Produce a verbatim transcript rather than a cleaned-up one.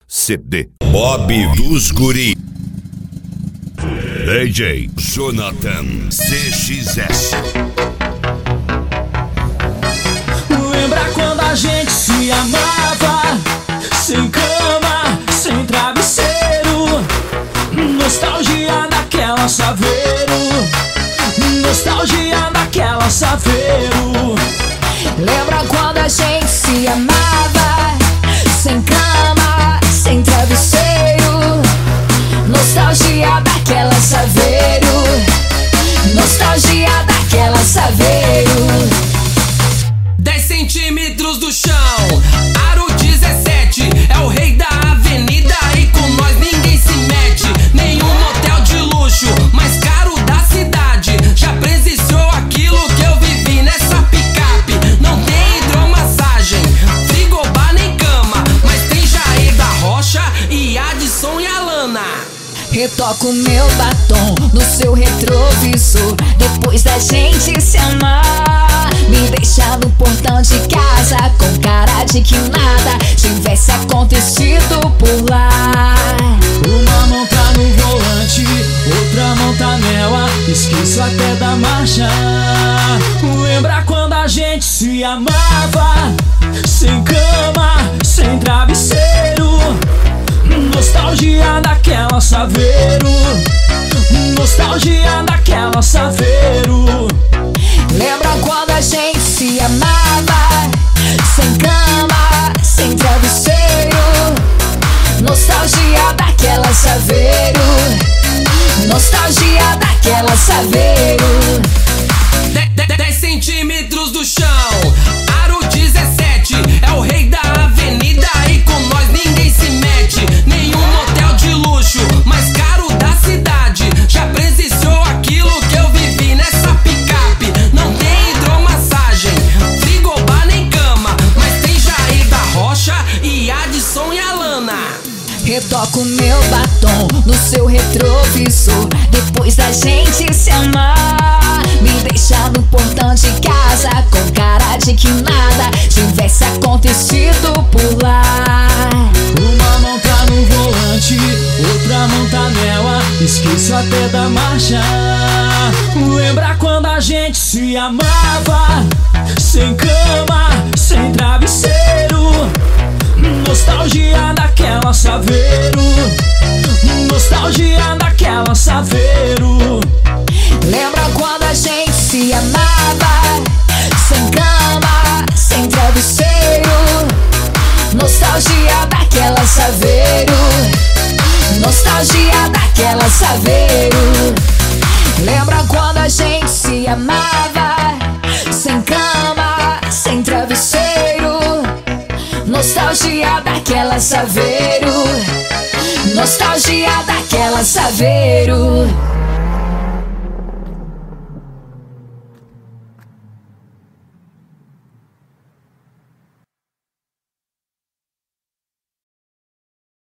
C D Bob dos Guri, D J Jonathan C X S. Lembra quando a gente se amava, sem cama, sem travesseiro, nostalgia daquela Saveiro, nostalgia daquela Saveiro. Lembra quando a gente se amava, sem cama, sem travesseiro, nostalgia daquela Saveiro, nostalgia daquela Saveiro. dez centímetros do chão, aro dezessete, é o rei da avenida e com nós ninguém se mete. Nenhum motel de luxo, mais caro da cidade, já presenciou aquilo que eu vivi nessa picape. Não tem hidromassagem, frigobar nem cama, mas tem Jair da Rocha e Adson e Alana. Retoco meu batom no seu retrovisor, depois da gente se amar, me deixar no portão de casa com cara de que nada tivesse acontecido por lá. Uma mão tá no volante, outra mão tá nela, esqueço até da marcha. Lembra quando a gente se amava, sem cama, sem travesseiro, nostalgia daquela Saveiro, nostalgia daquela Saveiro. Lembra quando a gente se amava, sem cama, sem travesseiro, nostalgia daquela Saveiro, nostalgia daquela Saveiro. dez centímetros do chão, aro dezessete, é o rei da avenida e com nós ninguém se mete. Nenhum motel de luxo, mais caro da cidade, já presenciou aquilo que eu vivi nessa picape. Não tem hidromassagem, frigobar nem cama, mas tem Jair da Rocha e Adson e Alana. Retoco meu batom no seu retrovisor, depois da gente se amar, me deixar no portão de casa com cara de que nada tivesse acontecido por lá. Uma mão tá no volante, outra mão tá nela, esqueço até da marcha. Lembra quando a gente se amava, sem cama, sem travesseiro, nostalgia daquela Saveiro, nostalgia daquela Saveiro. Lembra quando a gente se amava, sem cama, sem travesseiro, nostalgia daquela Saveiro, nostalgia daquela Saveiro. Lembra quando a gente se amava, sem cama, sem travesseiro, nostalgia daquela Saveiro, nostalgia daquela Saveiro.